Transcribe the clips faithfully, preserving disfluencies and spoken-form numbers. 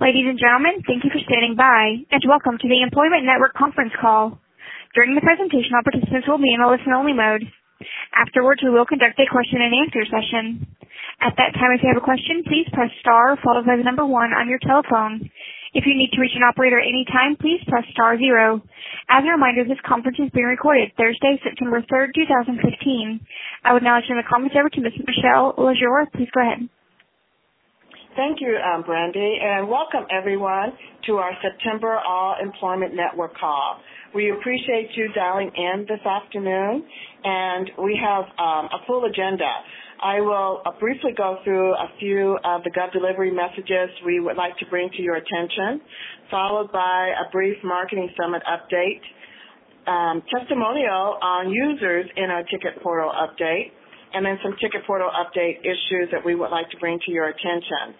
Ladies and gentlemen, thank you for standing by, and welcome to the Employment Network conference call. During the presentation, all participants will be in a listen-only mode. Afterwards, we will conduct a question-and-answer session. At that time, if you have a question, please press star followed by the number one on your telephone. If you need to reach an operator at any time, please press star zero. As a reminder, this conference is being recorded Thursday, September third, two thousand fifteen. I would now turn the conference over to Miz Michelle Lajour. Please go ahead. Thank you, um, Brandy, and welcome everyone to our September All Employment Network call. We appreciate you dialing in this afternoon, and we have um, a full agenda. I will uh, briefly go through a few of the Gov Delivery messages we would like to bring to your attention, followed by a brief Marketing Summit update, um, testimonial on users in our Ticket Portal update, and then some Ticket Portal update issues that we would like to bring to your attention.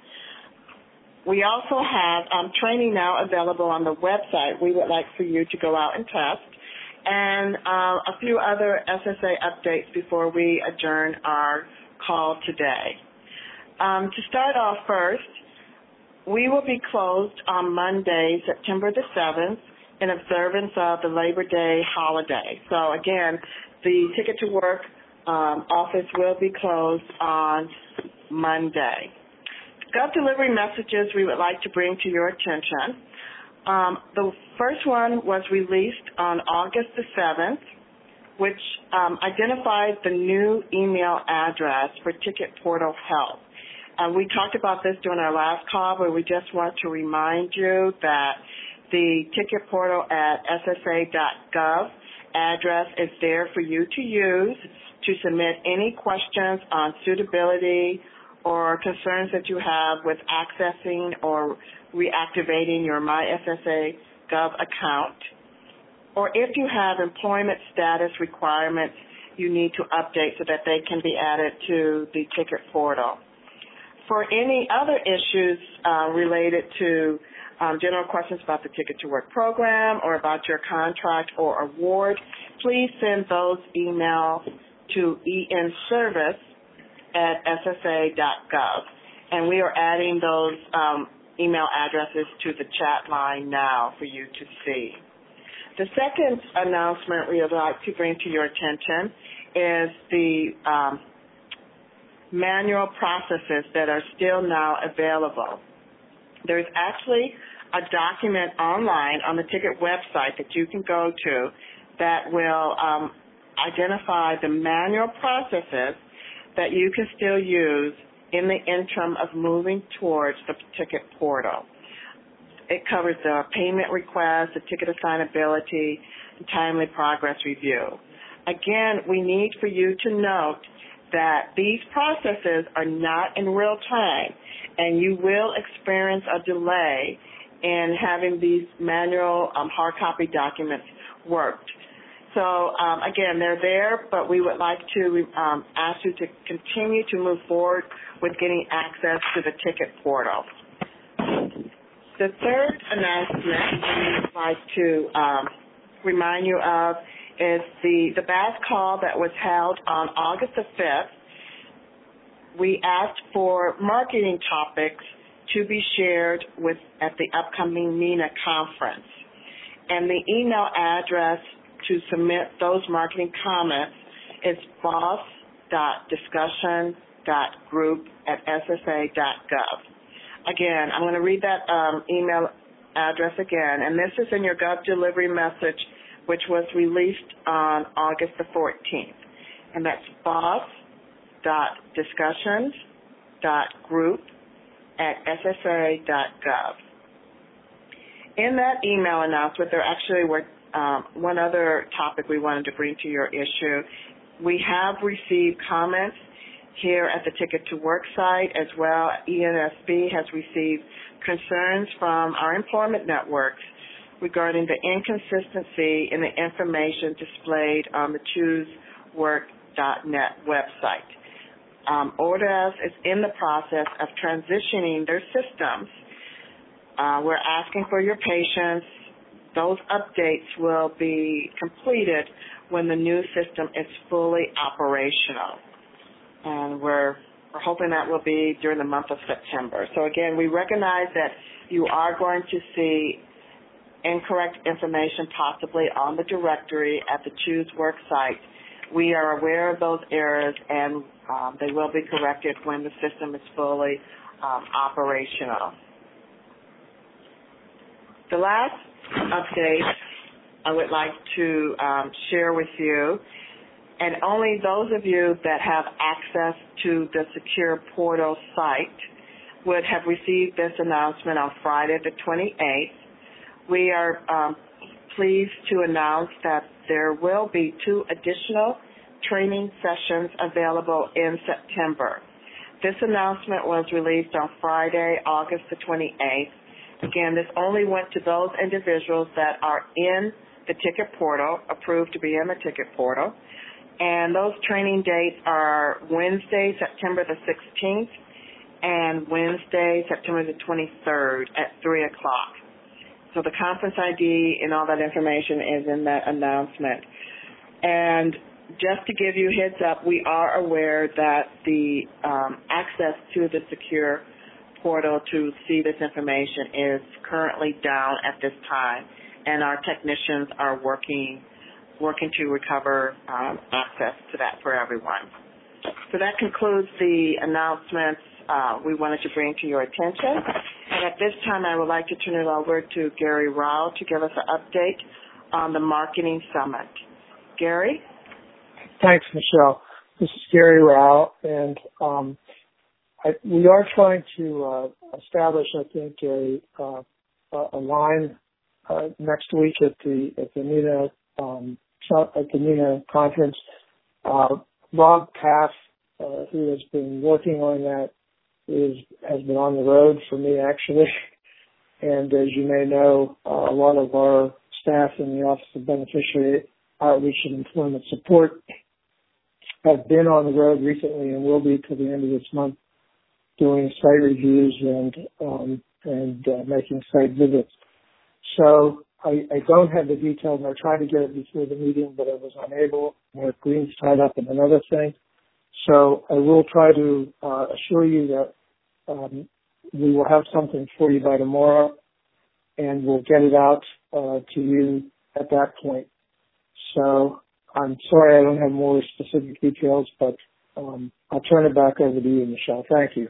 We also have um, training now available on the website we would like for you to go out and test, and uh, a few other S S A updates before we adjourn our call today. Um, to start off first, we will be closed on Monday, September the seventh, in observance of the Labor Day holiday. So again, the Ticket to Work um, office will be closed on Monday. Gov Delivery messages we would like to bring to your attention. Um, the first one was released on August the seventh, which um, identified the new email address for Ticket Portal Help. Uh, we talked about this during our last call, but we just want to remind you that the Ticket Portal at S S A dot gov address is there for you to use to submit any questions on suitability or concerns that you have with accessing or reactivating your My S S A Gov account, or if you have employment status requirements you need to update so that they can be added to the Ticket Portal. For any other issues uh, related to um, general questions about the Ticket to Work program or about your contract or award, please send those emails to enservice at S S A dot gov, and we are adding those um, email addresses to the chat line now for you to see. The second announcement we would like to bring to your attention is the um, manual processes that are still now available. There's actually a document online on the Ticket website that you can go to that will um, identify the manual processes that you can still use in the interim of moving towards the Ticket Portal. It covers the payment request, the ticket assignability, and timely progress review. Again, we need for you to note that these processes are not in real time, and you will experience a delay in having these manual um, hard copy documents worked. So, um, again, they're there, but we would like to um, ask you to continue to move forward with getting access to the Ticket Portal. The third announcement we would like to um, remind you of is the, the B A S call that was held on August the fifth. We asked for marketing topics to be shared with at the upcoming MENA conference. And the email address to submit those marketing comments is boss dot discussion dot group at S S A dot gov. Again, I'm going to read that um, email address again, and this is in your Gov Delivery message, which was released on August the fourteenth. And that's boss dot discussion dot group at S S A dot gov. In that email announcement, there actually were Um, one other topic we wanted to bring to your issue. We have received comments here at the Ticket to Work site as well. E N S B has received concerns from our employment networks regarding the inconsistency in the information displayed on the choose work dot net website. Um, O D A S is in the process of transitioning their systems. Uh, we're asking for your patience. Those updates will be completed when the new system is fully operational. And we're we're hoping that will be during the month of September. So again, we recognize that you are going to see incorrect information possibly on the directory at the ChooseWorks site. We are aware of those errors, and um, they will be corrected when the system is fully um, operational. The last update I would like to um, share with you, and only those of you that have access to the Secure Portal site would have received this announcement on Friday the twenty-eighth. We are um, pleased to announce that there will be two additional training sessions available in September. This announcement was released on Friday, August the twenty-eighth. Again, this only went to those individuals that are in the ticket portal, approved to be in the ticket portal. And those training dates are Wednesday, September the sixteenth, and Wednesday, September the twenty-third at three o'clock. So the conference I D and all that information is in that announcement. And just to give you a heads up, we are aware that the um, access to the Secure Portal to see this information is currently down at this time, and our technicians are working working to recover um, access to that for everyone. So that concludes the announcements uh, we wanted to bring to your attention. And at this time, I would like to turn it over to Gary Rao to give us an update on the Marketing Summit. Gary? Thanks, Michelle. This is Gary Rao, and um, I, we are trying to uh, establish, I think, a, uh, a line uh, next week at the at the NENA um, at the NENA conference. Uh, Rob Paff, uh, who has been working on that, is has been on the road for me actually, and as you may know, uh, a lot of our staff in the Office of Beneficiary Outreach and Employment Support have been on the road recently and will be till the end of this month, doing site reviews and um, and uh, making site visits. So I, I don't have the details. I tried to get it before the meeting, but I was unable. Mark Green's tied up in another thing. So I will try to uh, assure you that um, we will have something for you by tomorrow, and we'll get it out uh, to you at that point. So I'm sorry I don't have more specific details, but um, I'll turn it back over to you, Michelle. Thank you.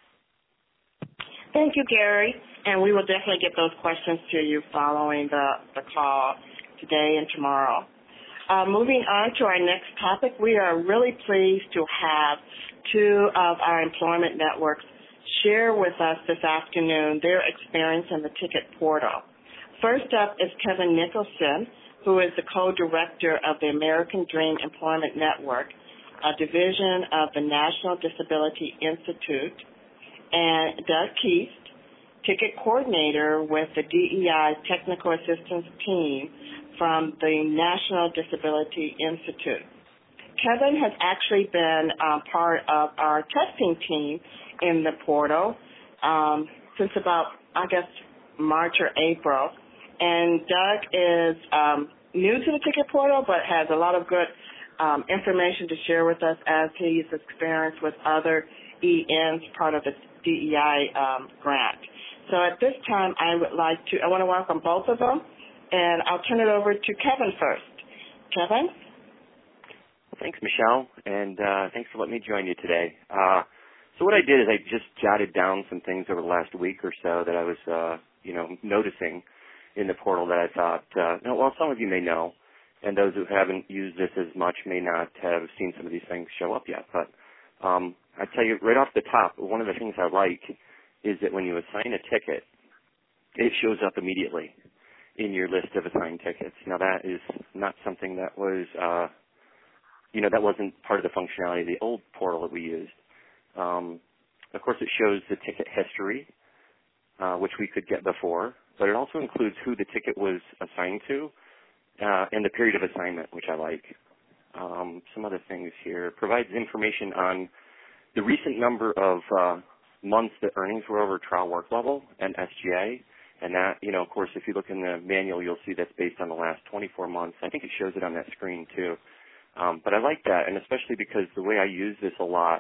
Thank you, Gary. And we will definitely get those questions to you following the, the call today and tomorrow. Uh, moving on to our next topic, we are really pleased to have two of our employment networks share with us this afternoon their experience in the ticket portal. First up is Kevin Nicholson, who is the co-director of the American Dream Employment Network, a division of the National Disability Institute, and Doug Keast, ticket coordinator with the D E I Technical Assistance Team from the National Disability Institute. Kevin has actually been um, part of our testing team in the portal um, since about, I guess, March or April. And Doug is um, new to the ticket portal, but has a lot of good um, information to share with us as he's experienced with other E Ns, part of the D E I um, grant. So at this time, I would like to, I want to welcome both of them, and I'll turn it over to Kevin first. Kevin? Well, thanks, Michelle, and uh, thanks for letting me join you today. Uh, so what I did is I just jotted down some things over the last week or so that I was, uh, you know, noticing in the portal that I thought, uh, no, well, some of you may know, and those who haven't used this as much may not have seen some of these things show up yet. But um, I tell you right off the top, one of the things I like is that when you assign a ticket, it shows up immediately in your list of assigned tickets. Now, that is not something that was, uh, you know, that wasn't part of the functionality of the old portal that we used. Um, of course, it shows the ticket history, uh, which we could get before, but it also includes who the ticket was assigned to uh, and the period of assignment, which I like. Um, some other things here. Provides information on the recent number of uh, months that earnings were over trial work level and S G A. And that, you know, of course, if you look in the manual, you'll see that's based on the last twenty-four months. I think it shows it on that screen, too. Um, but I like that, and especially because the way I use this a lot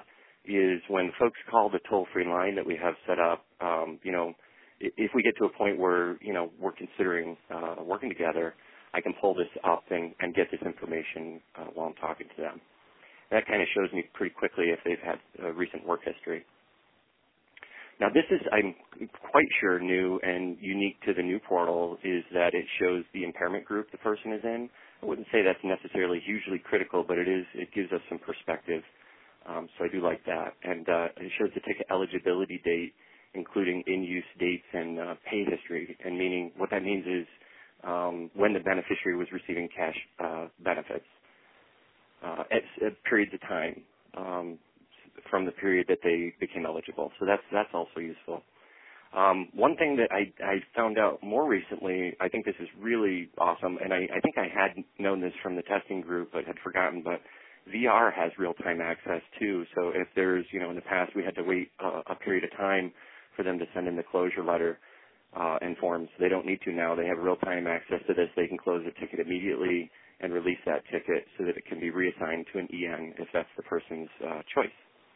is when folks call the toll-free line that we have set up, um, you know, if we get to a point where, you know, we're considering uh, working together, I can pull this up and, and get this information uh, while I'm talking to them. That kind of shows me pretty quickly if they've had uh, recent work history. Now, this is, I'm quite sure, new and unique to the new portal is that it shows the impairment group the person is in. I wouldn't say that's necessarily hugely critical, but it is. It gives us some perspective. Um, so I do like that. And uh, it shows the ticket eligibility date, including in-use dates and uh, pay history. And meaning, what that means is um, when the beneficiary was receiving cash uh, benefits uh, at, at periods of time. Um, from the period that they became eligible. So that's that's also useful. Um, one thing that I, I found out more recently, I think this is really awesome, and I, I think I had known this from the testing group but had forgotten, but V R has real-time access too. So if there's, you know, in the past we had to wait a, a period of time for them to send in the closure letter uh, and forms, they don't need to now. They have real-time access to this. They can close the ticket immediately and release that ticket so that it can be reassigned to an E N if that's the person's uh, choice.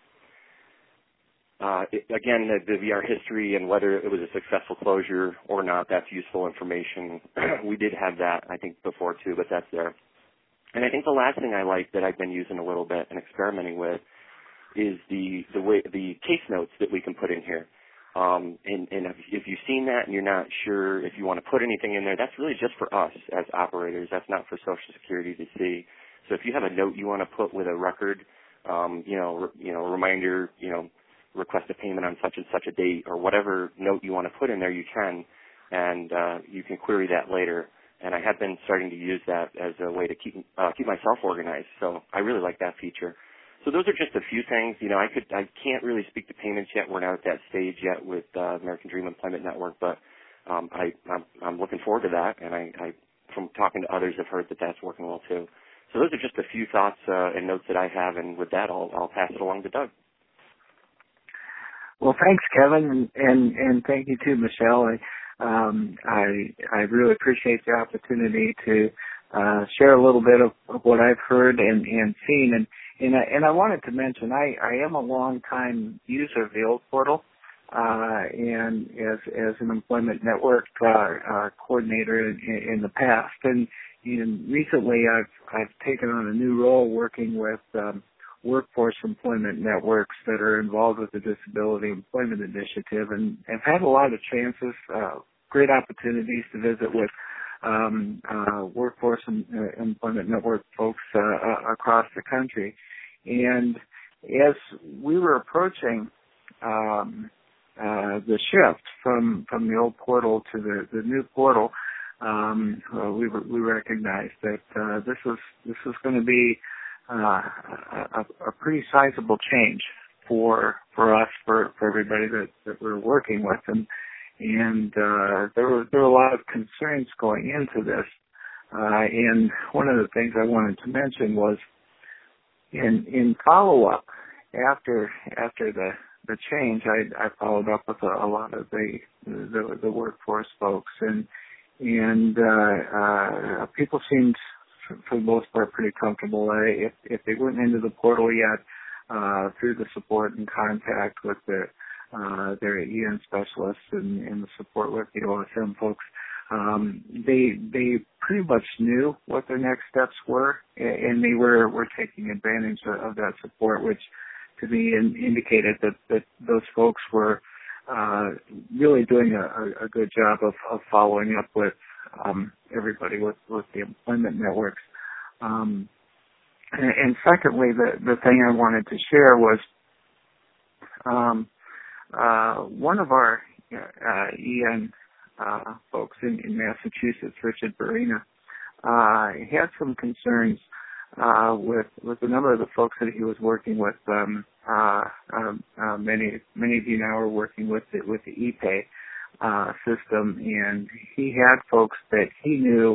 Uh, it, again, the, the V R history and whether it was a successful closure or not, that's useful information. We did have that, I think, before too, but that's there. And I think the last thing I like that I've been using a little bit and experimenting with is the the way the case notes that we can put in here. Um, and, and if, if you've seen that and you're not sure if you want to put anything in there, that's really just for us as operators. That's not for Social Security to see. So if you have a note you want to put with a record, um, you know, re, you know, reminder, you know. request a payment on such and such a date or whatever note you want to put in there, you can, and uh, you can query that later. And I have been starting to use that as a way to keep uh, keep myself organized. So I really like that feature. So those are just a few things. You know, I could I can't really speak to payments yet. We're not at that stage yet with uh, American Dream Employment Network, but um, I I'm, I'm looking forward to that. And I, I from talking to others, have heard that that's working well too. So those are just a few thoughts uh, and notes that I have. And with that, I'll I'll pass it along to Doug. Well, thanks, Kevin, and, and, and thank you too, Michelle. I, um, I, I really appreciate the opportunity to uh, share a little bit of, of what I've heard and, and seen. And, and, I, and I wanted to mention I, I am a long-time user of the old portal, uh, and as, as an employment network uh, uh, coordinator in, in the past. And, and recently I've, I've taken on a new role working with um, workforce employment networks that are involved with the Disability Employment Initiative, and have had a lot of chances, uh, great opportunities to visit with um, uh, workforce and, uh, employment network folks uh, uh, across the country. And as we were approaching um, uh, the shift from from the old portal to the, the new portal, um, uh, we were, we recognized that uh, this was this was going to be Uh, a, a pretty sizable change for for us, for, for everybody that, that we're working with, and and uh, there were there were a lot of concerns going into this. Uh, and one of the things I wanted to mention was in in follow up after after the the change, I, I followed up with a, a lot of the, the the workforce folks, and and uh, uh, people seemed, for the most part, pretty comfortable. Uh, if, if they weren't into the portal yet, uh, through the support and contact with the, uh, their E N specialists and, and the support with the O S M folks, um, they they pretty much knew what their next steps were, and they were, were taking advantage of that support, which to me in, indicated that, that those folks were uh, really doing a, a good job of, of following up with Um, everybody with, with the employment networks. Um, and, and secondly, the, the thing I wanted to share was um, uh, one of our uh, E N uh, folks in, in Massachusetts, Richard Barina, uh, had some concerns uh, with with a number of the folks that he was working with. Um, uh, uh, uh, many many of you now are working with the, with the E-Pay Uh, system, and he had folks that he knew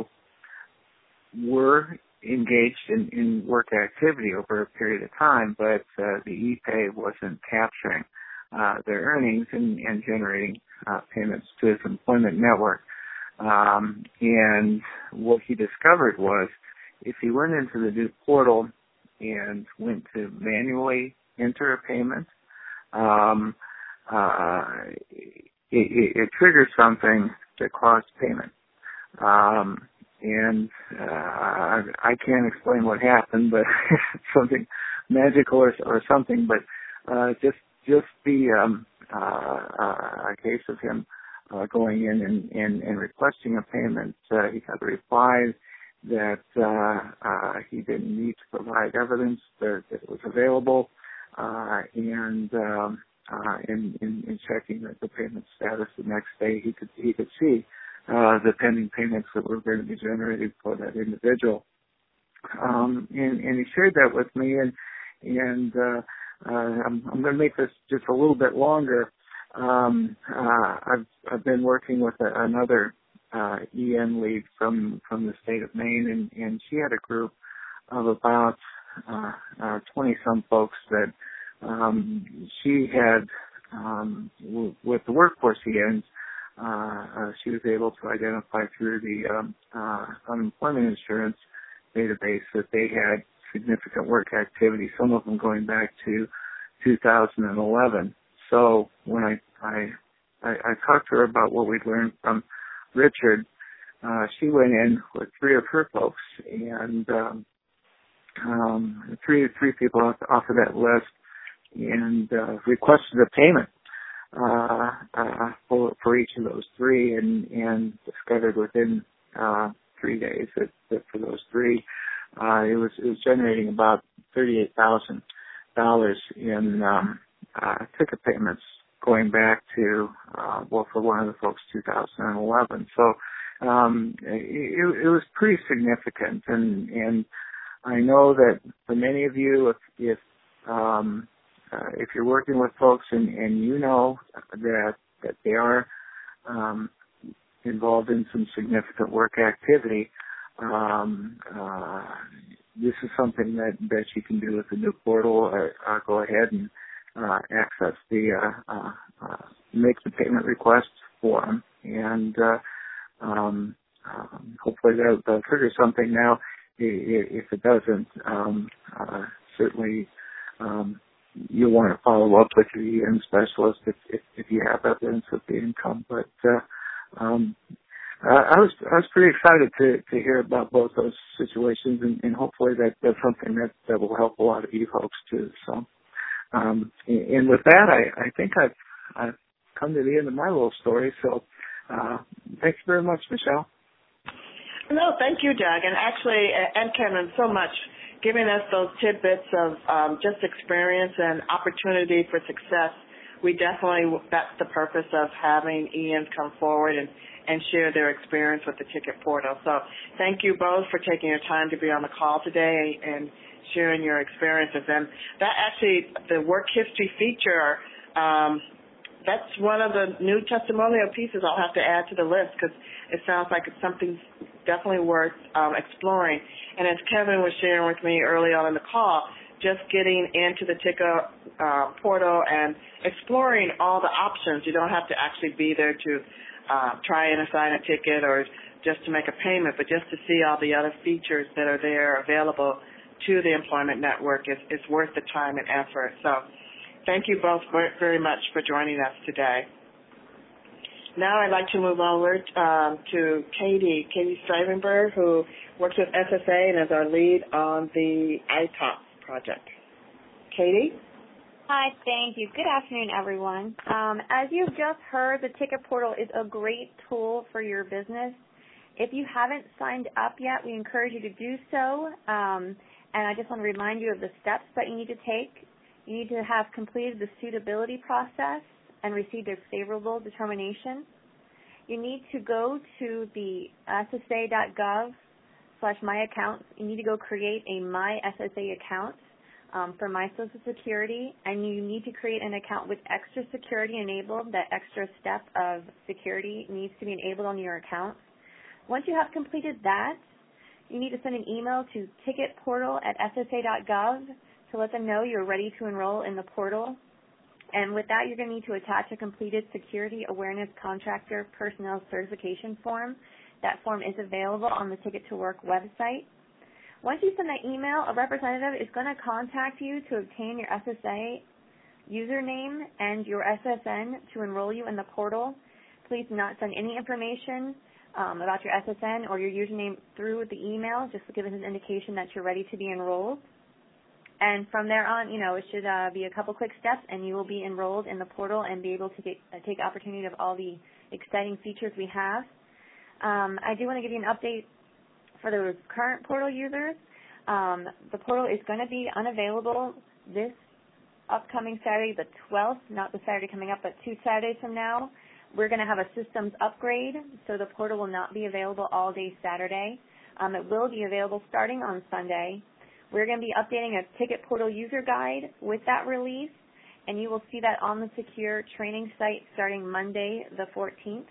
were engaged in, in work activity over a period of time, but uh, the E-Pay wasn't capturing uh, their earnings and, and generating uh, payments to his employment network. Um, and what he discovered was if he went into the new portal and went to manually enter a payment, um, uh, it, it, it triggers something that caused payment. Um, and uh, I, I can't explain what happened, but something magical or, or something. But uh, just just the um, uh, uh, a case of him uh, going in and, and, and requesting a payment. Uh, he got a reply that uh, uh, he didn't need to provide evidence that, that it was available, uh, and um, uh, in, in, in checking the, the payment status the next day, he could he could see uh, the pending payments that were going to be generated for that individual. Um, and, and he shared that with me, and and uh, uh, I'm, I'm going to make this just a little bit longer. Um, uh, I've I've been working with a, another uh, E N lead from from the state of Maine, and, and she had a group of about uh, uh, twenty some folks that um, she had um, w- with the workforce E Ns. Uh, uh, she was able to identify through the um, uh, unemployment insurance database that they had significant work activity, some of them going back to two thousand eleven. So when I, I, I, I talked to her about what we'd learned from Richard, uh, she went in with three of her folks, and um, um, three three people off, off of that list, and uh, requested a payment uh, uh, for for each of those three, and, and discovered within uh, three days that, that for those three, uh, it was it was generating about thirty-eight thousand dollars in um, uh, ticket payments going back to uh, well, for one of the folks, two thousand eleven. So um, it, it was pretty significant, and and I know that for many of you, if if um, uh, if you're working with folks and, and you know that that they are um, involved in some significant work activity, um, uh, this is something that, that you can do with the new portal. Or, or go ahead and uh, access the uh, uh, uh, make the payment request for them, and uh, um, um, hopefully that'll, that'll trigger something. Now, if it doesn't, um, uh, certainly um, you'll want to follow up with your E N specialist if, if, if you have evidence of the income. But uh, um, I was I was pretty excited to, to hear about both those situations, and, and hopefully that, that's something that, that will help a lot of you folks too. So, um, and with that, I, I think I've I've come to the end of my little story. So, uh, thanks very much, Michelle. No, thank you, Doug, and actually, and Kevin, so much giving us those tidbits of um, just experience and opportunity for success. We definitely, that's the purpose of having E Ns come forward and, and share their experience with the ticket portal. So thank you both for taking your time to be on the call today and sharing your experiences. And that actually, the work history feature, um, that's one of the new testimonial pieces I'll have to add to the list, because it sounds like it's something definitely worth um, exploring. And as Kevin was sharing with me early on in the call, just getting into the ticket uh, portal and exploring all the options. You don't have to actually be there to uh, try and assign a ticket or just to make a payment, but just to see all the other features that are there available to the Employment Network is, is worth the time and effort. So thank you both very much for joining us today. Now I'd like to move over um, to Katie, Katie Stuyvenberg, who works with S S A and is our lead on the I T O P S project. Katie? Hi, thank you. Good afternoon, everyone. Um, as you've just heard, the Ticket Portal is a great tool for your business. If you haven't signed up yet, we encourage you to do so. Um, and I just want to remind you of the steps that you need to take. You need to have completed the suitability process and received a favorable determination. You need to go to the S S A dot gov slash my accounts. You need to go create a My S S A account um, for My Social Security, and you need to create an account with extra security enabled. That extra step of security needs to be enabled on your account. Once you have completed that, you need to send an email to ticketportal at S S A dot gov to let them know you're ready to enroll in the portal. And with that, you're going to need to attach a completed Security Awareness Contractor Personnel Certification form. That form is available on the Ticket to Work website. Once you send that email, a representative is going to contact you to obtain your S S A username and your S S N to enroll you in the portal. Please do not send any information um, about your S S N or your username through the email, just to give us an indication that you're ready to be enrolled. And from there on, you know, it should uh, be a couple quick steps, and you will be enrolled in the portal and be able to get, uh, take opportunity of all the exciting features we have. Um, I do want to give you an update for the current portal users. Um, the portal is going to be unavailable this upcoming Saturday, the twelfth, not the Saturday coming up, but two Saturdays from now. We're going to have a systems upgrade, so the portal will not be available all day Saturday. Um, it will be available starting on Sunday. We're going to be updating a ticket portal user guide with that release, and you will see that on the secure training site starting Monday the fourteenth.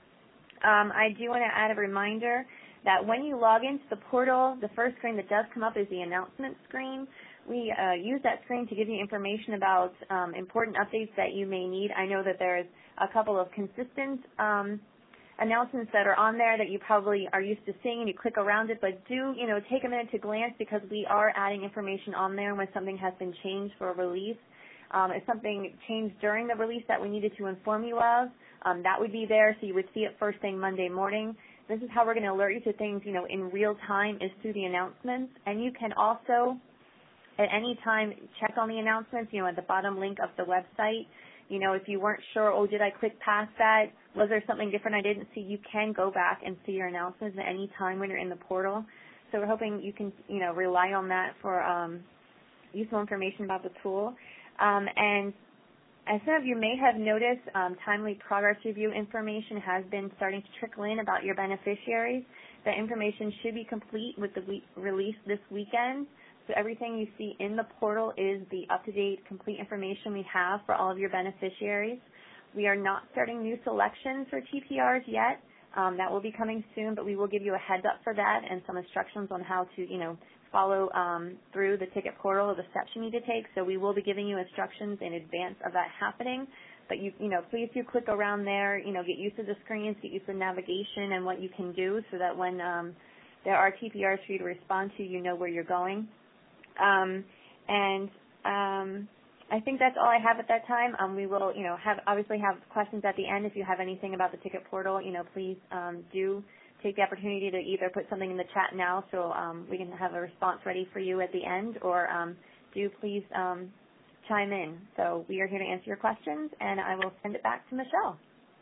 Um, I do want to add a reminder that when you log into the portal, the first screen that does come up is the announcement screen. We uh, use that screen to give you information about um, important updates that you may need. I know that there's a couple of consistent um, announcements that are on there that you probably are used to seeing, and you click around it, but do, you know, take a minute to glance, because we are adding information on there when something has been changed for a release. Um, if something changed during the release that we needed to inform you of, um, that would be there, so you would see it first thing Monday morning. This is how we're going to alert you to things, you know, in real time, is through the announcements. And you can also, at any time, check on the announcements, you know, at the bottom link of the website. You know, if you weren't sure, oh, did I click past that? Was there something different I didn't see? You can go back and see your announcements at any time when you're in the portal. So we're hoping you can, you know, rely on that for um, useful information about the tool. Um, and as some of you may have noticed, um, timely progress review information has been starting to trickle in about your beneficiaries. The information should be complete with the week release this weekend. So everything you see in the portal is the up-to-date, complete information we have for all of your beneficiaries. We are not starting new selections for T P Rs yet. Um, that will be coming soon, but we will give you a heads up for that and some instructions on how to, you know, follow um, through the ticket portal, the steps you need to take. So we will be giving you instructions in advance of that happening. But, you, you know, please do click around there, you know, get used to the screens, get used to navigation and what you can do, so that when um, there are T P Rs for you to respond to, you know where you're going. Um, and um, I think that's all I have at that time. Um, we will, you know, have obviously have questions at the end. If you have anything about the ticket portal, you know, please um, do take the opportunity to either put something in the chat now, so um, we can have a response ready for you at the end, or um, do please um, chime in. So we are here to answer your questions, and I will send it back to Michelle.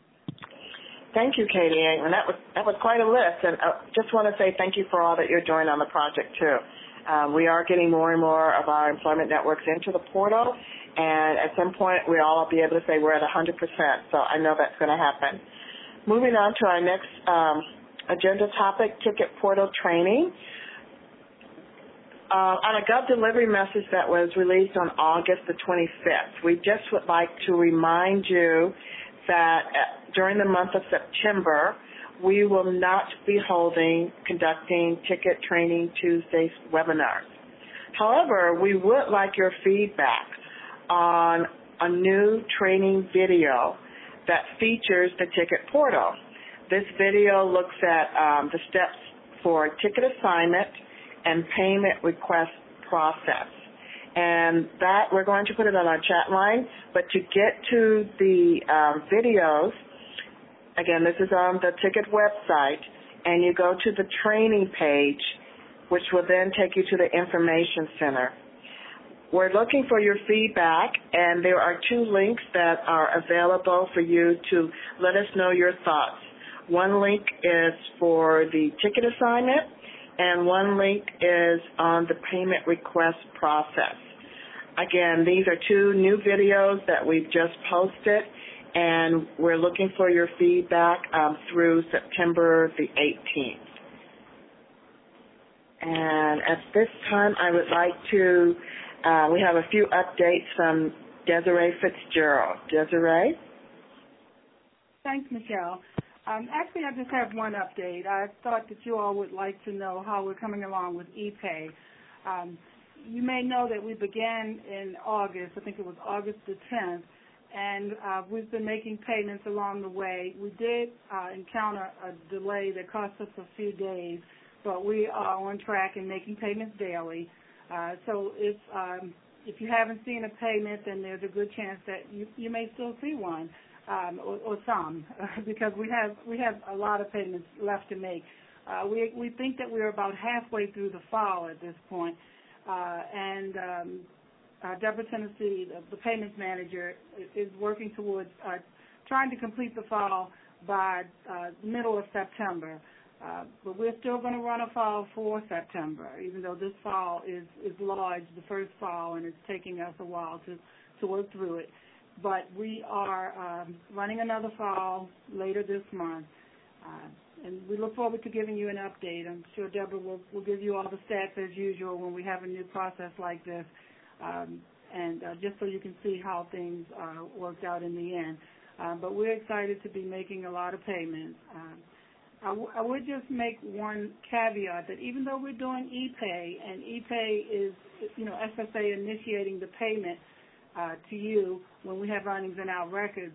Thank you, Katie. And that was that was quite a list. And I just want to say thank you for all that you're doing on the project too. Um, we are getting more and more of our employment networks into the portal, and at some point we'll all be able to say we're at one hundred percent. So I know that's going to happen. Moving on to our next um, agenda topic, ticket portal training. Uh, on a Gov Delivery message that was released on August the twenty-fifth, we just would like to remind you that uh, during the month of September, we will not be holding, conducting Ticket Training Tuesdays webinars. However, we would like your feedback on a new training video that features the ticket portal. This video looks at um, the steps for ticket assignment and payment request process. And that, we're going to put it on our chat line, but to get to the um, videos, again, this is on the ticket website, and you go to the training page, which will then take you to the information center. We're looking for your feedback, and there are two links that are available for you to let us know your thoughts. One link is for the ticket assignment, and one link is on the payment request process. Again, these are two new videos that we've just posted, and we're looking for your feedback um, through September the eighteenth. And at this time, I would like to, uh, we have a few updates from Desiree Fitzgerald. Desiree? Thanks, Michelle. Um, actually, I just have one update. I thought that you all would like to know how we're coming along with ePay. Um, you may know that we began in August, I think it was August the tenth, and uh, we've been making payments along the way. We did uh, encounter a delay that cost us a few days, but we are on track and making payments daily. Uh, so if um, if you haven't seen a payment, then there's a good chance that you, you may still see one, um, or, or some, because we have we have a lot of payments left to make. Uh, we we think that we're about halfway through the file at this point, uh, and um, uh, Deborah Tennessee, the, the payments manager, is working towards uh, trying to complete the file by uh, the middle of September. Uh, but we're still going to run a file for September, even though this file is, is large, the first file, and it's taking us a while to, to work through it. But we are um, running another file later this month, uh, and we look forward to giving you an update. I'm sure Deborah will, will give you all the stats as usual when we have a new process like this, um, and uh, just so you can see how things uh, worked out in the end. Uh, but we're excited to be making a lot of payments. Uh, I, w- I would just make one caveat that even though we're doing e-pay, and e-pay is, you know, S S A initiating the payment uh, to you when we have earnings in our records,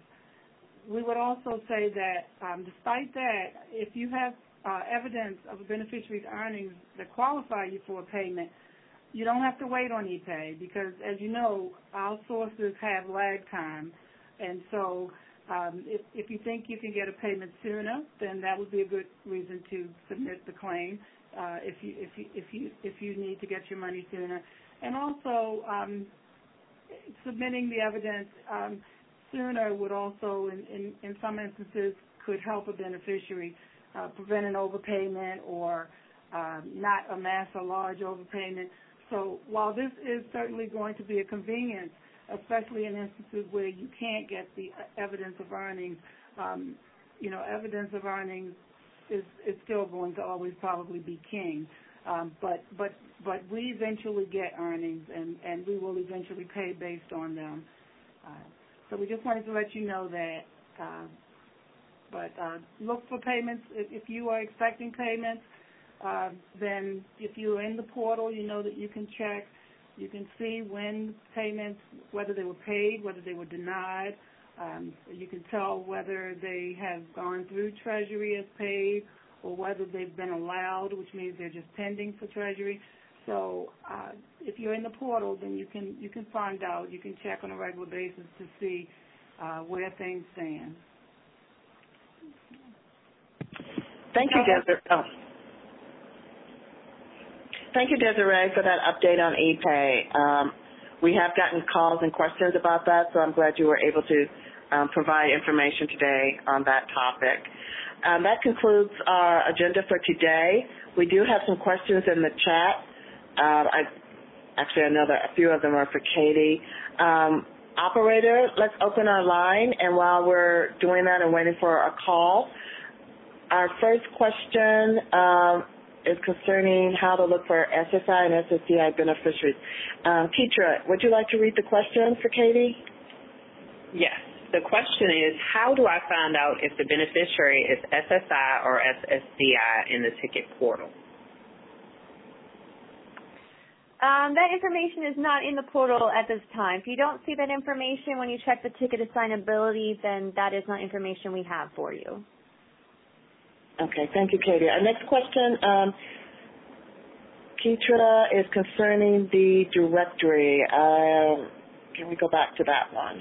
we would also say that um, despite that, if you have uh, evidence of a beneficiary's earnings that qualify you for a payment, you don't have to wait on e-pay because, as you know, our sources have lag time, and so Um, if, if you think you can get a payment sooner, then that would be a good reason to submit the claim. Uh, if you if you if you if you need to get your money sooner, and also um, submitting the evidence um, sooner would also, in, in, in some instances, could help a beneficiary uh, prevent an overpayment or um, not amass a large overpayment. So while this is certainly going to be a convenience, especially in instances where you can't get the evidence of earnings, um, you know, evidence of earnings is, is still going to always probably be king. Um, but but but we eventually get earnings, and, and we will eventually pay based on them. Uh, so we just wanted to let you know that. Uh, but uh, look for payments. If, if you are expecting payments, uh, then if you're in the portal, you know that you can check. You can see when payments, whether they were paid, whether they were denied. Um, you can tell whether they have gone through Treasury as paid or whether they've been allowed, which means they're just pending for Treasury. So uh, if you're in the portal, then you can you can find out. You can check on a regular basis to see uh, where things stand. Thank you, Desiree. Oh. Thank you, Desiree, for that update on e-pay. Um, we have gotten calls and questions about that, so I'm glad you were able to um, provide information today on that topic. Um, that concludes our agenda for today. We do have some questions in the chat. Uh, I, actually, I know that a few of them are for Katie. Um, operator, let's open our line, and while we're doing that and waiting for a call, our first question um, is concerning how to look for S S I and S S D I beneficiaries. Um, Keitra, would you like to read the question for Katie? Yes. The question is, how do I find out if the beneficiary is S S I or S S D I in the ticket portal? Um, that information is not in the portal at this time. If you don't see that information when you check the ticket assignability, then that is not information we have for you. Okay, thank you, Katie. Our next question, um, Keitra, is concerning the directory. Um, can we go back to that one?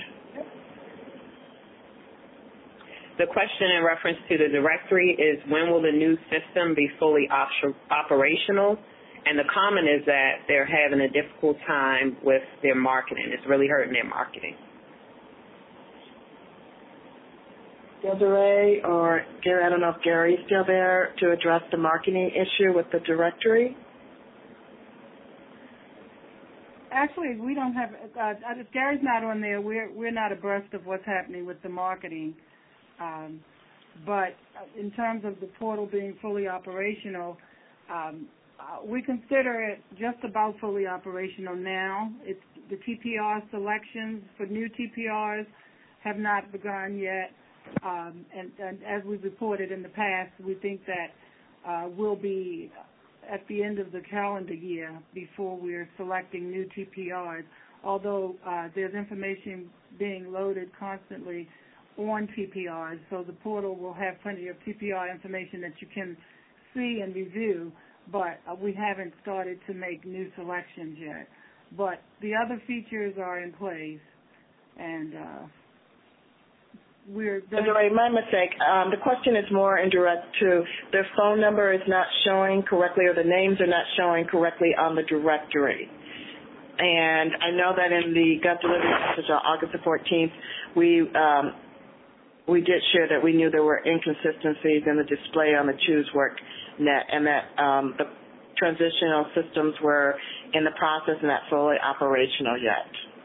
The question in reference to the directory is, when will the new system be fully op- operational? And the comment is that they're having a difficult time with their marketing. It's really hurting their marketing. Desiree or Gary, I don't know if Gary's still there to address the marketing issue with the directory. Actually, we don't have, uh, if Gary's not on there, we're, we're not abreast of what's happening with the marketing. Um, but in terms of the portal being fully operational, um, uh, we consider it just about fully operational now. It's the T P R selections for new T P Rs have not begun yet. Um, and, and as we've reported in the past, we think that uh, we'll be at the end of the calendar year before we're selecting new T P Rs, although uh, there's information being loaded constantly on T P Rs, so the portal will have plenty of T P R information that you can see and review. but uh, we haven't started to make new selections yet. But the other features are in place, and uh, we're So, Doreen, my mistake. Um, the question is more indirect to their phone number is not showing correctly, or the names are not showing correctly on the directory. And I know that in the Gov Delivery message on August the fourteenth, we um, we did share that we knew there were inconsistencies in the display on the ChooseWorkNet, and that um, the transitional systems were in the process and not fully operational yet.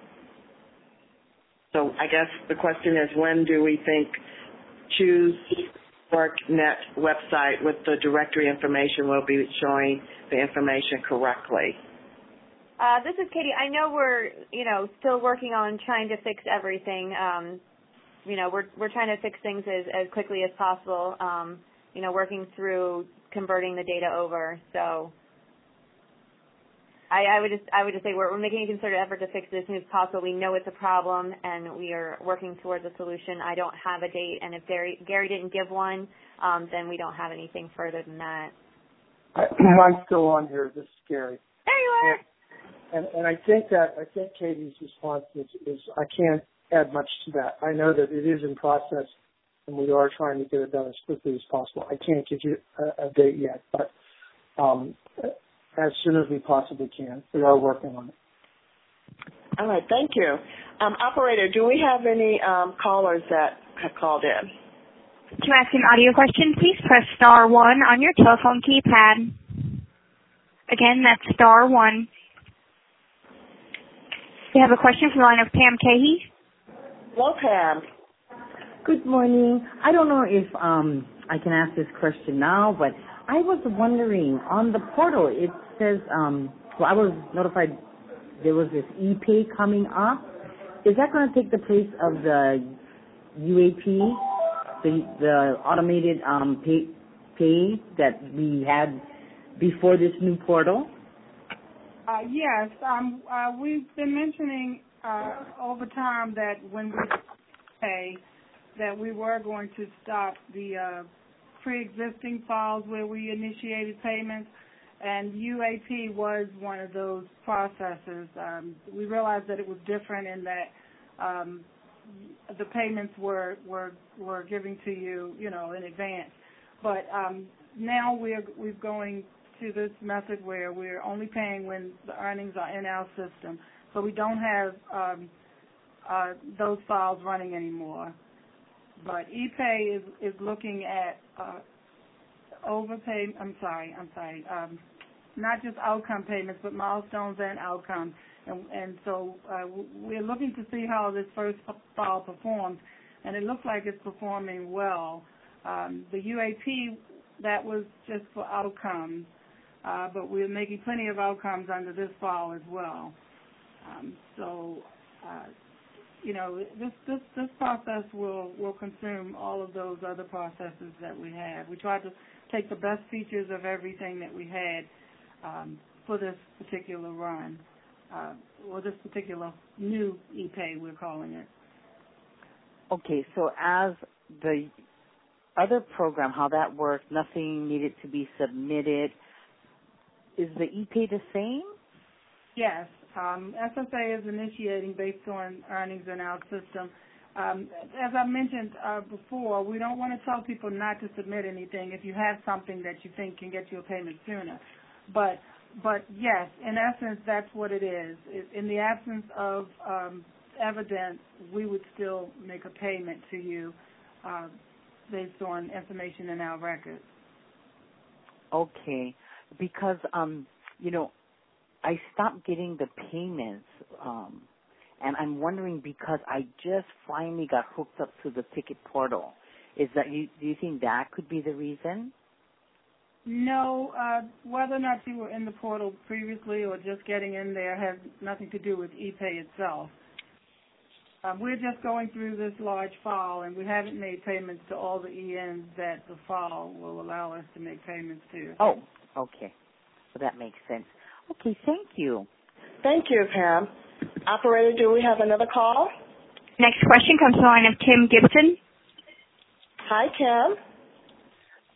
So I guess the question is, when do we think ChooseWorkNet website with the directory information will be showing the information correctly? Uh, this is Katie. I know we're, you know, still working on trying to fix everything. Um, you know, we're we're trying to fix things as, as quickly as possible. Um, you know, working through converting the data over. So I, I would just I would just say we're we're making a concerted effort to fix it as soon as possible. We know it's a problem, and we are working towards a solution. I don't have a date, and if Gary Gary didn't give one, um, then we don't have anything further than that. I, I'm still on here. This is Gary. There you are. And, and I think that I think Katie's response is, is I can't add much to that. I know that it is in process, and we are trying to get it done as quickly as possible. I can't give you a, a date yet, but um, as soon as we possibly can, we are working on it. All right, thank you. Um, operator, do we have any um, callers that have called in? To ask an audio question, please press star one on your telephone keypad. Again, that's star one. We have a question from the line of Pam Cahey. Hello, Pam. Good morning. I don't know if um, I can ask this question now, but I was wondering, on the portal it says, um, well, I was notified there was this e-pay coming up. Is that going to take the place of the U A P, the, the automated um, pay, pay that we had before this new portal? Uh, yes, um, uh, we've been mentioning uh, over time that when we pay, that we were going to stop the uh, pre-existing files where we initiated payments, and U A P was one of those processes. Um, we realized that it was different in that um, the payments were were were given to you, you know, in advance. But um, now we're we're going to this method where we're only paying when the earnings are in our system, so we don't have um, uh, those files running anymore. But ePay is, is looking at uh, overpay. I'm sorry, I'm sorry. Um, not just outcome payments, but milestones and outcomes. And, and so uh, we're looking to see how this first file performs, and it looks like it's performing well. Um, the U A P, that was just for outcomes. Uh, but we're making plenty of outcomes under this file as well. Um, so, uh, you know, this, this this process will will consume all of those other processes that we have. We tried to take the best features of everything that we had um, for this particular run, uh, or this particular new ePay, we're calling it. Okay, so as the other program, how that worked, nothing needed to be submitted. Is the ePay the same? Yes. Um, S S A is initiating based on earnings in our system. Um, as I mentioned uh, before, we don't want to tell people not to submit anything if you have something that you think can get you a payment sooner. But, but yes, in essence, that's what it is. In the absence of um, evidence, we would still make a payment to you uh, based on information in our records. Okay. Because, um, you know, I stopped getting the payments, um, and I'm wondering because I just finally got hooked up to the ticket portal. Is that you? Do you think that could be the reason? No, uh, whether or not you were in the portal previously or just getting in there has nothing to do with ePay itself. Um, we're just going through this large file, and we haven't made payments to all the E Ns that the file will allow us to make payments to. Oh. Okay, so that makes sense. Okay, thank you. Thank you, Pam. Operator, do we have another call? Next question comes from the line of Kim Gibson. Hi, Kim.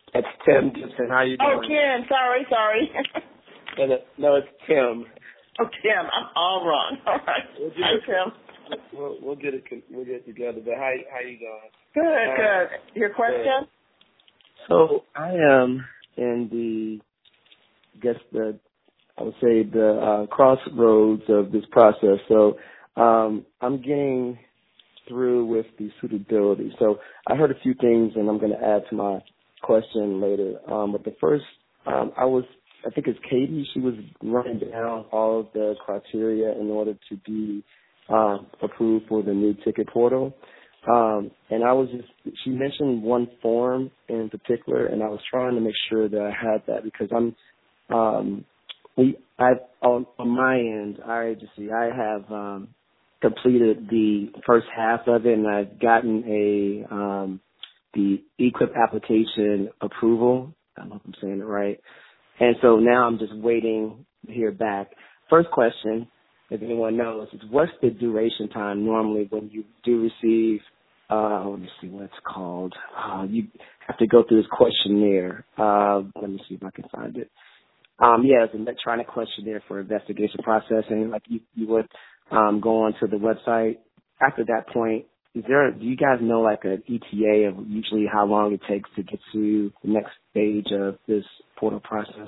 It's Tim Gibson. How you doing? Oh, Ken. Sorry, sorry. No, it's Tim. Oh, Tim. I'm all wrong. All right. We'll Hi, it, Tim. We'll, we'll get it. We'll get it together. But how how you doing? Good, uh, good. Your question? So I am in the, I guess the, I would say the uh, crossroads of this process. So um, I'm getting through with the suitability. So I heard a few things, and I'm going to add to my question later. Um, but the first, um, I was, I think it's Katie. She was running down all of the criteria in order to be um, approved for the new ticket portal. Um, and I was just, she mentioned one form in particular, and I was trying to make sure that I had that because I'm, um, we, I, on, on my end, our agency, I have um, completed the first half of it, and I've gotten a um, the eQuip application approval. I don't know if I'm saying it right. And so now I'm just waiting to hear back. First question, if anyone knows, is what's the duration time normally when you do receive, uh, let me see what it's called. Uh, you have to go through this questionnaire. Uh, let me see if I can find it. Um, yeah, it's an electronic questionnaire for investigation processing. Like you, you would um, go onto the website. After that point, is there? Do you guys know like an E T A of usually how long it takes to get to the next stage of this portal process?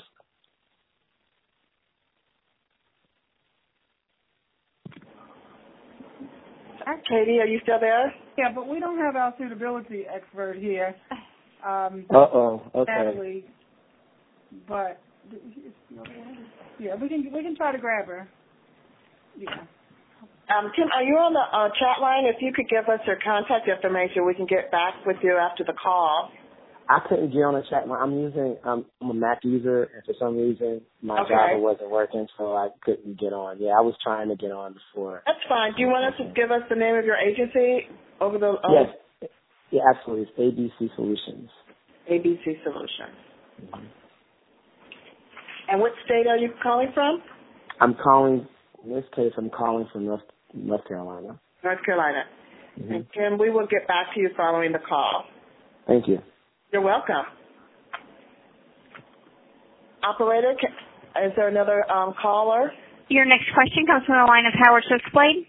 Katie, are you still there? Yeah, but we don't have our suitability expert here. Um, Uh-oh, okay. Sadly, but yeah, we can we can try to grab her. Yeah. Um, Tim, are you on the uh, chat line? If you could give us your contact information, we can get back with you after the call. I couldn't get on the chat line. I'm using, um, I'm a Mac user, and for some reason my Okay. Java wasn't working, so I couldn't get on. Yeah, I was trying to get on before. That's fine. Do you want us to give us the name of your agency over the? Um, Yes. Yeah, absolutely. It's A B C Solutions. A B C Solutions. Mm-hmm. And what state are you calling from? I'm calling, in this case, I'm calling from North, North Carolina. North Carolina. Mm-hmm. And Tim, we will get back to you following the call. Thank you. You're welcome. Operator, can, is there another um, caller? Your next question comes from the line of Howard Switchblade.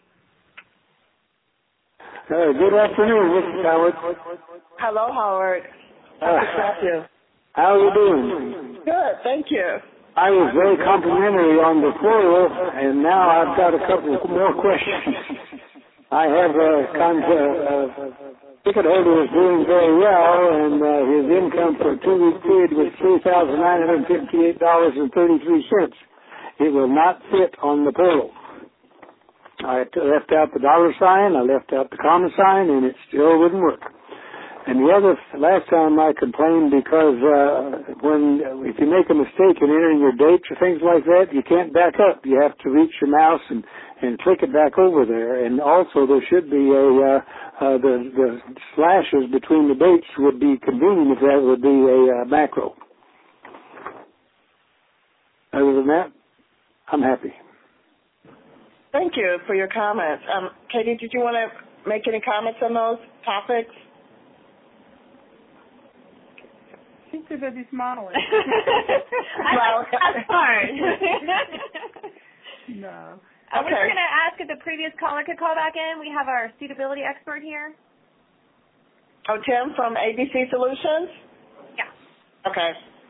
Uh, good afternoon, Missus Howard. Hello, Howard. How Uh, you? how are you doing? Good, thank you. I was very complimentary on the portal, and now I've got a couple more questions. I have a con- uh, ticket holder is doing very well, and uh, his income for a two-week period was three thousand nine hundred fifty-eight dollars and thirty-three cents. It will not fit on the portal. I left out the dollar sign, I left out the comma sign, and it still wouldn't work. And the other, last time I complained because uh, when if you make a mistake in entering your dates or things like that, you can't back up. You have to reach your mouse and, and click it back over there. And also there should be a, uh, uh, the, the slashes between the dates would be convenient if that would be a uh, macro. Other than that, I'm happy. Thank you for your comments. Um, Katie, did you want to make any comments on those topics? She's too busy smiling. Well, that's hard. No. Uh, Okay. We were going to ask if the previous caller could call back in. We have our suitability expert here. Oh, Tim from A B C Solutions? Yeah. Okay.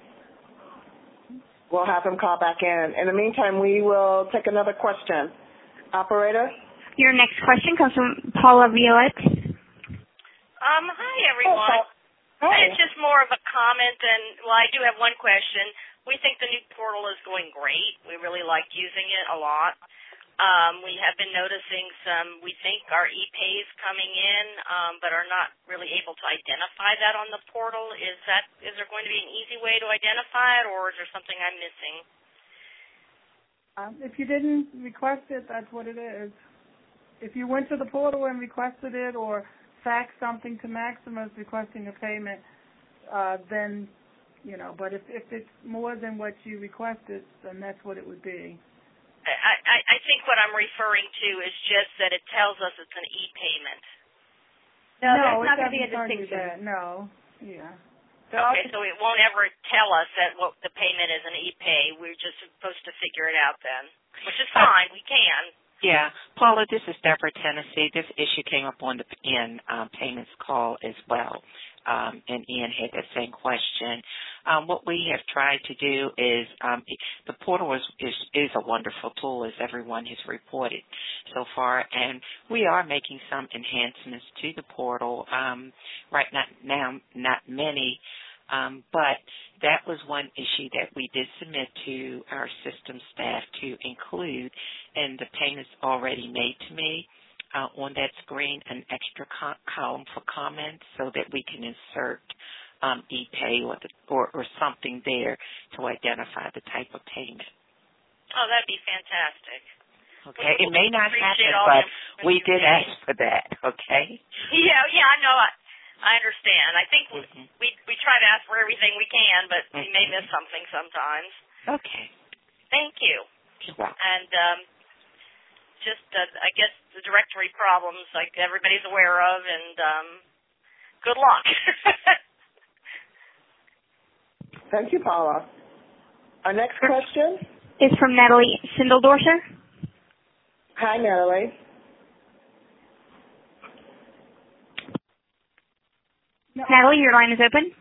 We'll have him call back in. In the meantime, we will take another question. Operator? Your next question comes from Paula Violette. Um, hi, everyone. Oh, hi. It's just more of a comment, and, well, I do have one question. We think the new portal is going great. We really like using it a lot. Um, we have been noticing some, we think, our e-pays coming in, um, but are not really able to identify that on the portal. Is that, is there going to be an easy way to identify it, or is there something I'm missing? Um, if you didn't request it, that's what it is. If you went to the portal and requested it or faxed something to Maximus requesting a payment, uh, then, you know, but if, if it's more than what you requested, then that's what it would be. I, I, I think what I'm referring to is just that it tells us it's an e-payment. No, no there's it not going to be a doesn't tell you distinction. that. No, yeah. Okay, so it won't ever tell us that what the payment is an e-pay. We're just supposed to figure it out then, which is fine. We can. Yeah. Paula, this is Deborah Tennessee. This issue came up on the Ian um, payments call as well, um, and Ian had that same question. Um, what we have tried to do is um, the portal is, is, is a wonderful tool, as everyone has reported so far, and we are making some enhancements to the portal. Um, right not, now, not many. Um, but that was one issue that we did submit to our system staff to include in the payments already made to me uh, on that screen, an extra co- column for comments so that we can insert um, e-pay or, the, or, or something there to identify the type of payment. Oh, that'd be fantastic. Okay, we, it may not happen, but we did ask for that, okay? Yeah, yeah, I know. I, I understand. I think we, mm-hmm. we we try to ask for everything we can, but mm-hmm. we may miss something sometimes. Okay. Thank you. You're welcome. And um, just, uh, I guess, the directory problems, like everybody's aware of, and um, good luck. Thank you, Paula. Our next question is from Natalie Sindeldorfer. Hi, Natalie. No. Natalie, your line is open.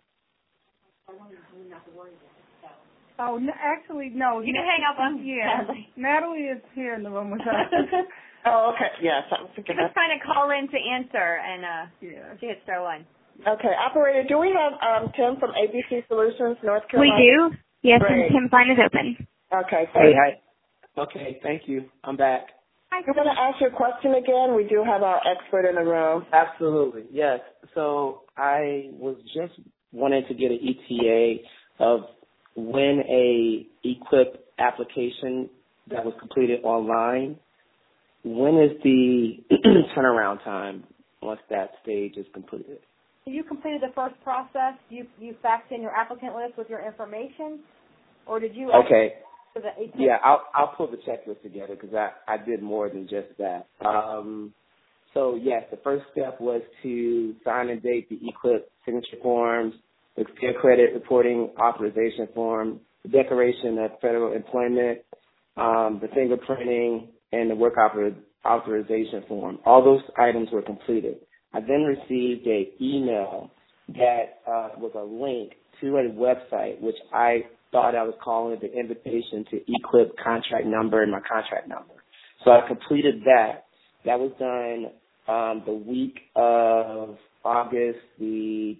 Oh, no, actually, no. You can hang up on yeah. Natalie. Natalie is here in the room with us. Oh, okay. Yes, I was thinking. She was trying to call in to answer, and uh, yeah. she hit star one. Okay, operator, do we have um, Tim from A B C Solutions, North Carolina? We do. Yes, Great. and Tim's line is open. Okay. Hey, hi. Okay, thank you. I'm back. You want to ask your question again? We do have our expert in the room. Absolutely, yes. So I was just wanting to get an E T A of when a eQuip application that was completed online, when is the turnaround time once that stage is completed? So you completed the first process. You you faxed in your applicant list with your information, or did you? Okay. For the yeah, I'll I'll pull the checklist together because I I did more than just that. Um, so yes, the first step was to sign and date the eQuip signature forms, the Fair Credit Reporting Authorization Form, the Declaration of Federal Employment, um, the fingerprinting, and the Work author- Authorization Form. All those items were completed. I then received an email that uh, was a link to a website, which I thought I was calling it the invitation to eQuip contract number and my contract number. So I completed that. That was done um, the week of August the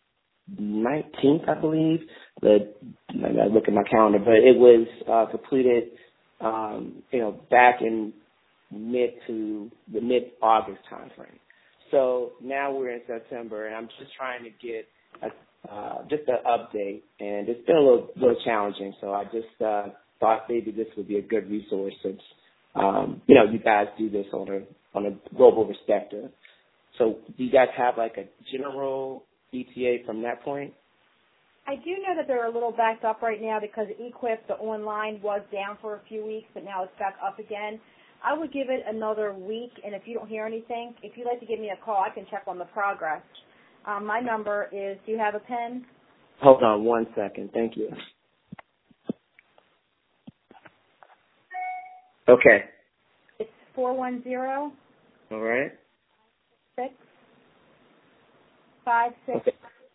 nineteenth, I believe. The, I gotta look at my calendar, but it was uh, completed, um, you know, back in mid to the mid-August time frame. So now we're in September, and I'm just trying to get a Uh, just an update, and it's been a little, little challenging. So I just uh, thought maybe this would be a good resource since um, you know you guys do this on a on a global perspective. So do you guys have like a general E T A from that point? I do know that they're a little backed up right now because eQuip, the online, was down for a few weeks, but now it's back up again. I would give it another week, and if you don't hear anything, if you'd like to give me a call, I can check on the progress. Um, my number is, do you have a pen? Hold on one second. Thank you. Okay. It's four one zero. All right. Six. Five, six. Okay.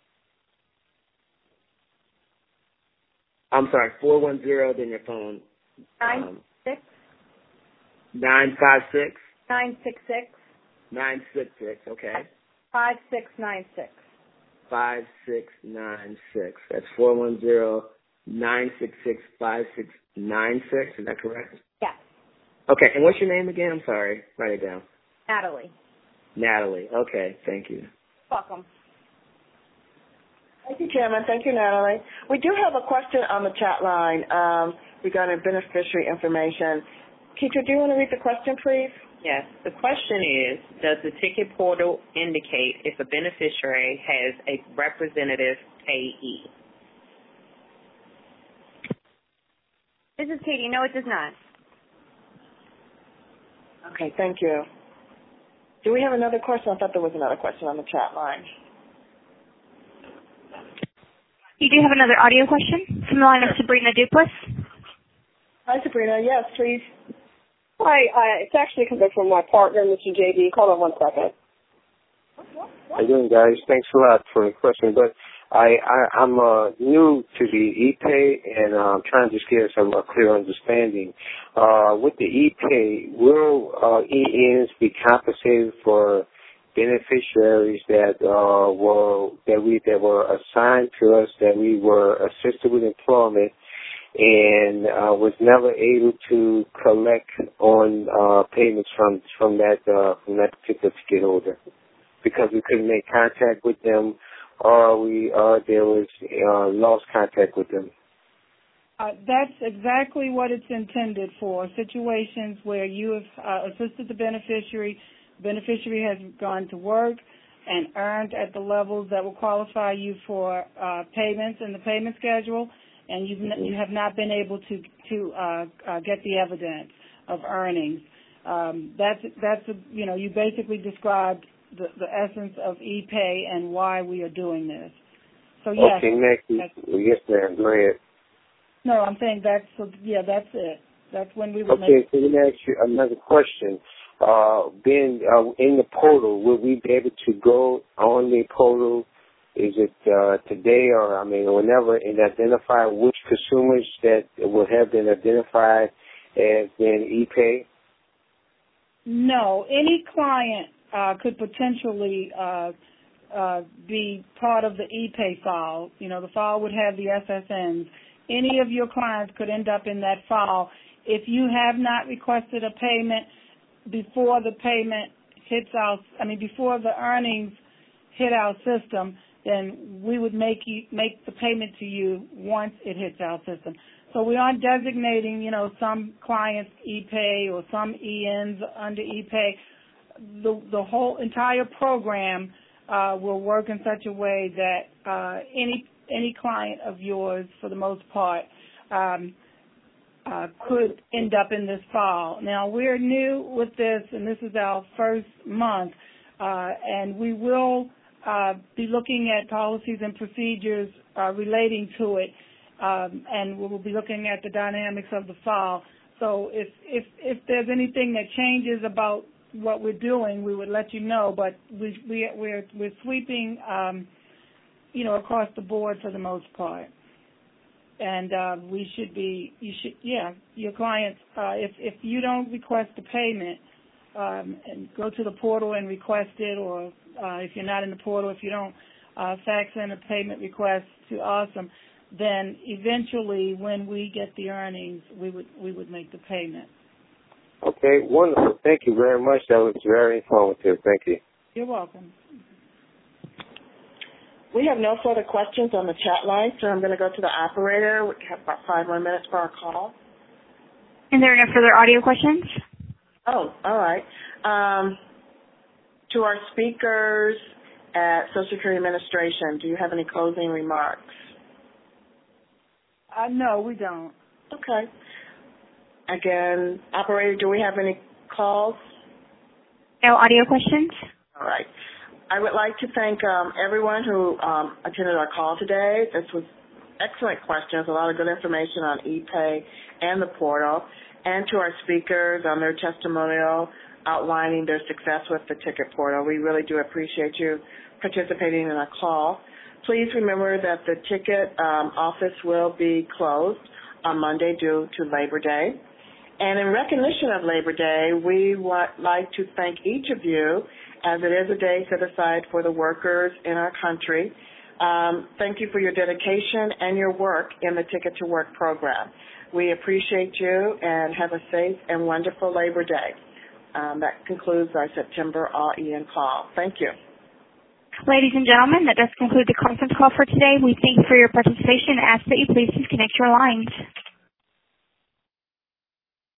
I'm sorry, four one zero, then your phone. Nine, um, six. Nine five six. Nine, six, six. Nine six six, okay. Five six nine six. Five six nine six. That's four one zero nine six six five six nine six. Is that correct? Yes. Okay. And what's your name again? I'm sorry. Write it down. Natalie. Natalie. Okay. Thank you. Welcome. Thank you, Chairman. Thank you, Natalie. We do have a question on the chat line um, regarding beneficiary information. Keisha, do you want to read the question, please? Yes. The question is, does the ticket portal indicate if a beneficiary has a representative payee? This is Katie. No, it does not. Okay, thank you. Do we have another question? I thought there was another question on the chat line. You do have another audio question from the line of Sabrina Duplass. Hi, Sabrina. Yes, please. Hi. Uh, it's actually coming from my partner, Mister J D. Hold on one second. How you doing, guys? Thanks a lot for the question. But I, I, I'm uh, new to the E-Pay, and uh, I'm trying to just get some a clear understanding. Uh, with the E-Pay, will uh, E Ns be compensated for beneficiaries that uh, were that we that were assigned to us, that we were assisted with employment, and uh, was never able to collect on uh, payments from from that uh, from that particular ticket holder because we couldn't make contact with them, or we or there was uh, lost contact with them. Uh, that's exactly what it's intended for. Situations where you have uh, assisted the beneficiary. Beneficiary has gone to work and earned at the levels that will qualify you for uh, payments in the payment schedule, and you've n- you have not been able to to uh, uh, get the evidence of earnings. Um, that's that's a, you know you basically described the, the essence of E-Pay and why we are doing this. So yes, okay, next, yes, ma'am. Go ahead. No, I'm saying that's so, yeah, that's it. That's when we would okay, make. Okay, so let me ask you another question. Uh, being uh, in the portal, will we be able to go on the portal? Is it uh, today or, I mean, whenever, and identify which consumers that will have been identified as being E-Pay? No. Any client uh, could potentially uh, uh, be part of the E-Pay file. You know, the file would have the S S Ns. Any of your clients could end up in that file. If you have not requested a payment before the payment hits our, I mean, before the earnings hit our system, then we would make you, make the payment to you once it hits our system. So we aren't designating, you know, some clients E-Pay or some E Ns under E-Pay. The, the whole entire program uh, will work in such a way that uh, any any client of yours, for the most part, um, Uh, could end up in this file. Now, we're new with this, and this is our first month, uh, and we will uh, be looking at policies and procedures uh, relating to it, um, and we will be looking at the dynamics of the file. So if, if, if there's anything that changes about what we're doing, we would let you know, but we, we, we're, we're sweeping, um, you know, across the board for the most part. And uh, we should be, you should, yeah, your clients, uh, if, if you don't request a payment, um, and go to the portal and request it, or uh, if you're not in the portal, if you don't uh, fax in a payment request to Awesome, then eventually when we get the earnings, we would we would make the payment. Okay, wonderful. Thank you very much. That was very informative. Thank you. You're welcome. We have no further questions on the chat line, so I'm going to go to the operator. We have about five more minutes for our call. And there are no further audio questions? Oh, all right. Um, to our speakers at Social Security Administration, do you have any closing remarks? Uh, no, we don't. Okay. Again, operator, do we have any calls? No audio questions? All right. I would like to thank um, everyone who um, attended our call today. This was excellent questions, a lot of good information on E-Pay and the portal, and to our speakers on their testimonial outlining their success with the ticket portal. We really do appreciate you participating in our call. Please remember that the ticket um, office will be closed on Monday due to Labor Day. And in recognition of Labor Day, we would like to thank each of you, as it is a day set aside for the workers in our country. Um, thank you for your dedication and your work in the Ticket to Work program. We appreciate you, and have a safe and wonderful Labor Day. Um, that concludes our September All E N call. Thank you. Ladies and gentlemen, that does conclude the conference call for today. We thank you for your participation and ask that you please disconnect your lines.